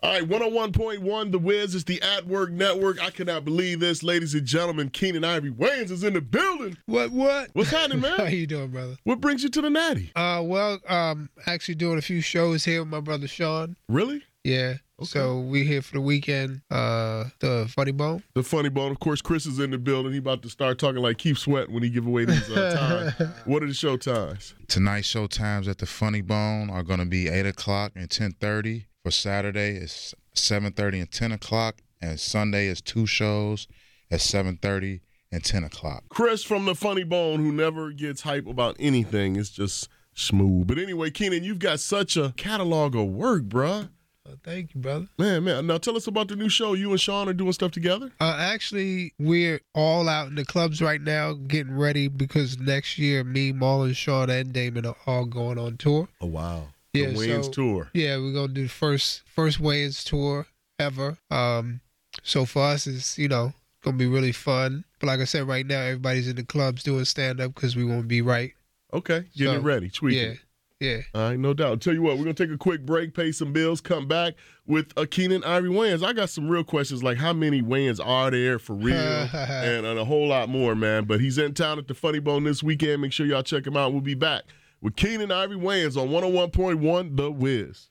All right, 101.1 The Wiz is the At Work Network. I cannot believe this, ladies and gentlemen. Keenan Ivory Wayans is in the building. What? What's happening, man? How you doing, brother? What brings you to the Natty? Actually doing a few shows here with my brother Sean. Really? Yeah. Okay. So we here for the weekend. The Funny Bone. The Funny Bone. Of course, Chris is in the building. He about to start talking like Keith Sweat when he give away these times. What are the show times? Tonight's show times at the Funny Bone are going to be 8 o'clock and 10:30. For Saturday, it's 7:30 and 10 o'clock. And Sunday is 2 shows at 7:30 and 10 o'clock. Chris from the Funny Bone, who never gets hype about anything. It's just smooth. But anyway, Keenan, you've got such a catalog of work, bruh. Thank you, brother. Man. Now tell us about the new show. You and Sean are doing stuff together? Actually, we're all out in the clubs right now getting ready because next year, me, Marlon, Sean, and Damon are all going on tour. Oh, wow. Yeah, the Wayans tour. Yeah, we're going to do the first Wayans tour ever. So for us, it's, going to be really fun. But like I said, right now, everybody's in the clubs doing stand-up because we want to be right. Okay, getting it ready, tweaking. Yeah. All right, no doubt. I'll tell you what, we're going to take a quick break, pay some bills, come back with Keenan Ivory Wayans. I got some real questions like how many Wayans are there for real and a whole lot more, man. But he's in town at the Funny Bone this weekend. Make sure y'all check him out. We'll be back with Keenan Ivory Wayans on 101.1 The Wiz.